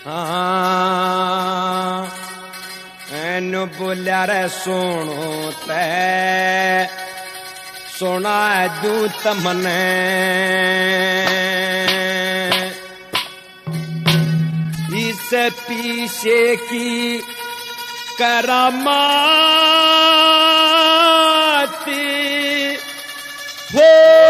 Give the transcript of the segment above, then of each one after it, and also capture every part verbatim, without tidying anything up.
हाँ एनु बोलिया रे सुनो ते सुना दू तमने इस पीछे की करामाती हो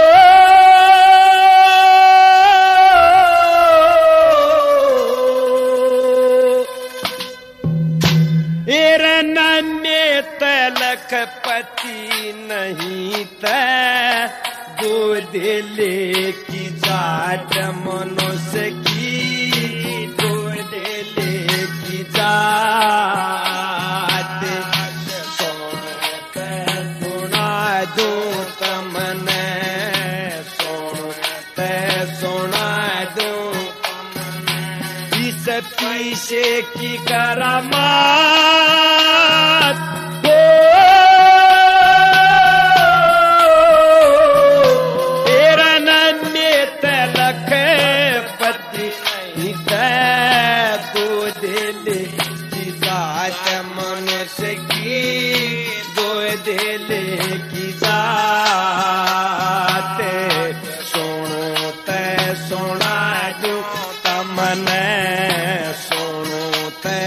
लखपति नहीं ते दो दिले की जात मनुष्य की दो दिले की जात सोनते सुना दो तमने सोनते सुना दो इस पीछे की करामात मनुष्य की दो दिल की जात सुनो ते सुना दो तमने सुनो ते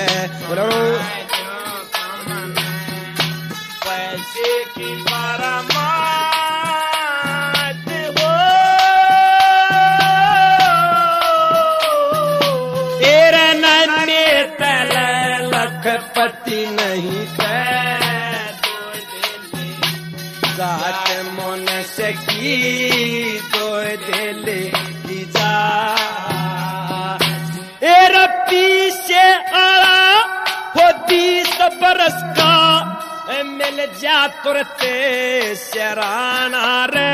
पैसे की परामात हो तेरा नन्हे तल लखपति नहीं है जात मनुष्य की दो दिल की जात एरा पीछे आला हो बीस बरस का मिल जा तुरते शराना रे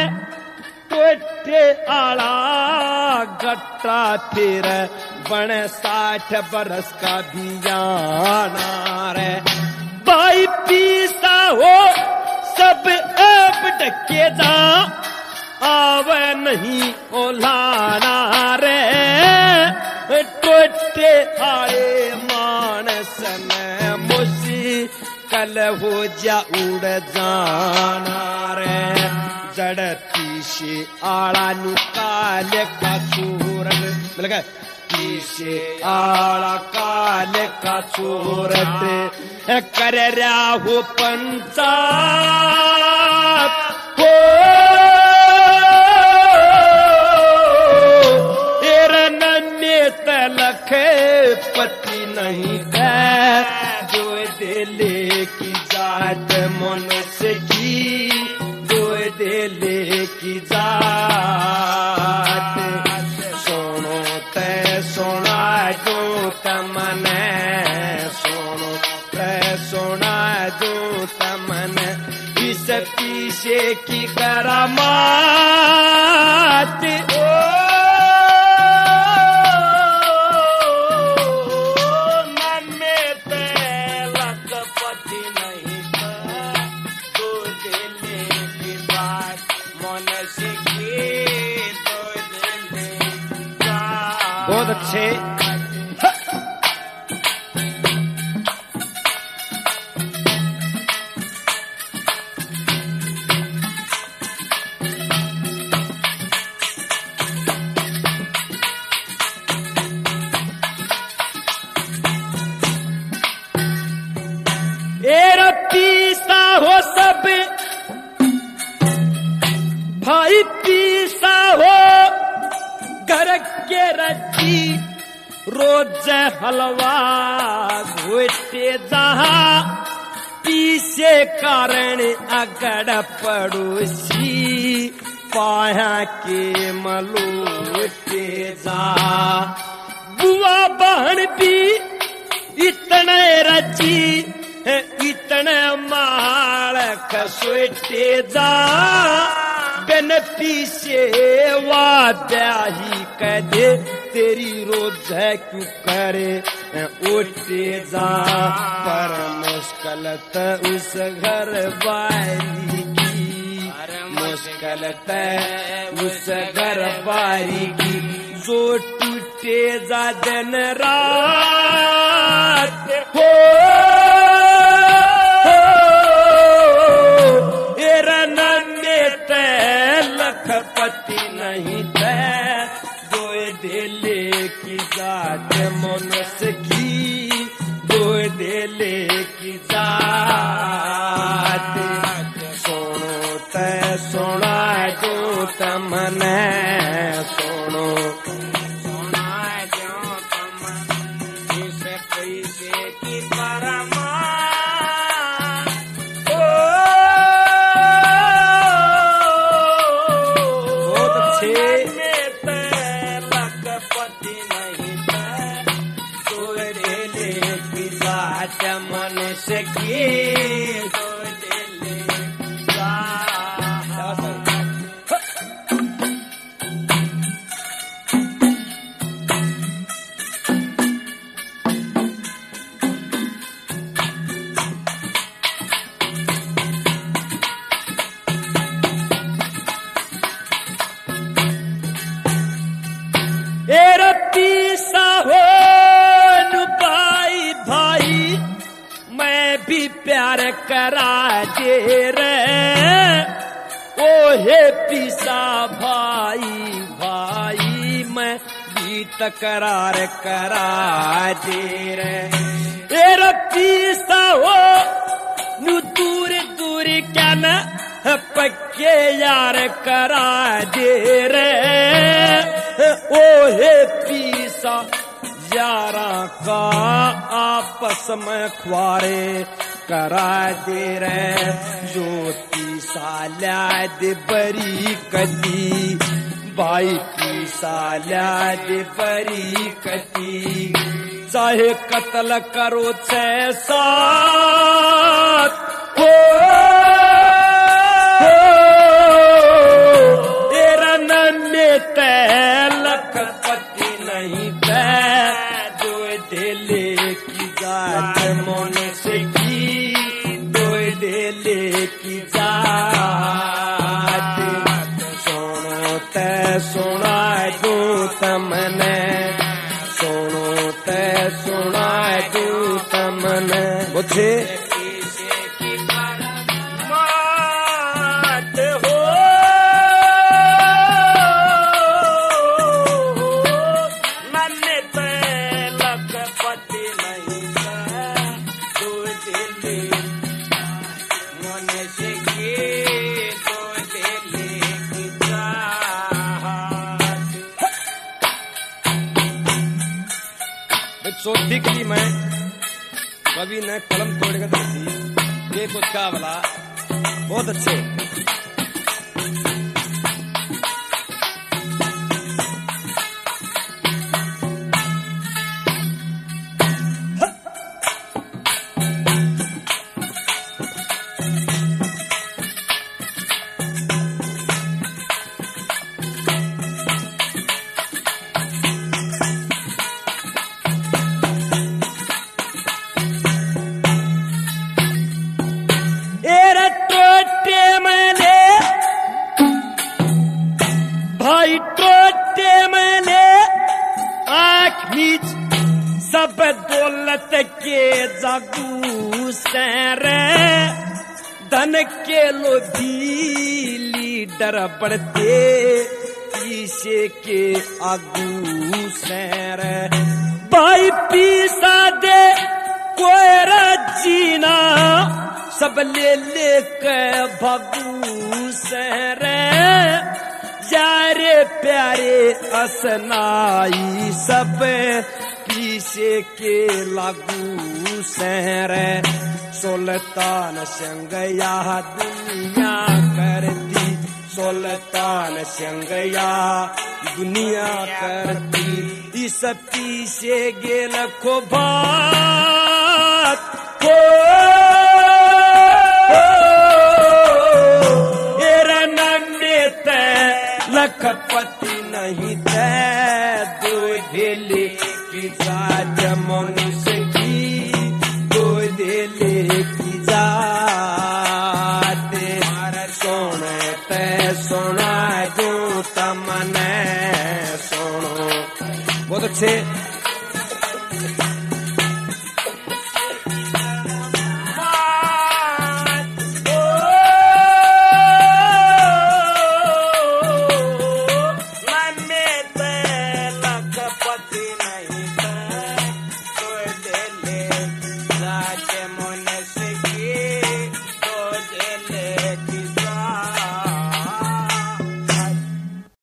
टोटे आला गट्टा फिर बण साठ बरस का भी जाना रे भाई पीसा हो सब अब डके जा आवे नहीं ओलाना रे टोटे आए मानस में मुसी कल हो जा उड़ जाना रे जड़ती से आला नुकाल का सूरत मिल गया से आला काल का सूरत कर राहु पंचात हो तेरा नन्हे तलख पति नहीं है जो दिले की जात मनुष्य की जो दिले की जात सुनो ते सुना दो तमने सुनो ते सुना दो तमने इस पीछे की करामात ओ नन्हे ते लखपति नहीं दो दिले की बात मनुष्य की दो दिले की बात बहुत अच्छे एरा पीसा हो सब भाई पीसा हो घर के रची रोज हलवा घोटे जहाँ पीसे कारण अगड़ पड़ोसी पाया के मलोटे जा बुआ बहन भी इतने रची इतने माल खसोटे जा बिन पीछे वाद्याही कदे तेरी रोज है क्यों करे उठते जा पर मुश्किल उस घर वाली की मुश्किल उस घर वाली की जो टूट गोटे जा दिन रात हो लखपति नहीं थे दो दिले की जात मनुष्य की दो दिले की जात सुनो ते सुना जो तमने सुनो सुना जो तमने जिसे पैसे की परमा मनुष्य की दो दिले रत्ती साहो भाई भाई मैं भी प्यार करा दे रे ओ हे पिसा भाई भाई मैं भी तकरार करा दे रे तेरा पिसा हो नु दूर दूर क्या न पक्के यार करा दे रे ओ हे पिसा यारा का आपस में ख्वारे करा दे रहे ज्योति साल्याद बरी कती भाई की साल्याद बरी कती चाहे कत्ल करो छह सात हो तेरा नन्हे ते लखपति नहीं ते दिले की जात मनुष्य की दो दिले की जात सुनो ते सुना दो तमने सुनो ते सुना दो तमने मुझे सोची की मैं कभी न कलम तोड़ कर देखी ये कुछ का बोला बहुत अच्छे सब दौलत के जागू सरे धन के लोभी लीडर बढ़ते पीछे के आगू सरे भाई पीसा दे कोयरा जीना सब ले ले के भगू सरे यारे प्यारे असनाई सब पीछे के लागू शहर सुल्तान संगया दुनिया करती सुल्तान संगया दुनिया करती इस पीछे गेल को बात हो लखपति नहीं थे दो दिले की जात मनुष्य की दो दिले की जात सुनते सुना दो तमने सुनो बहुत से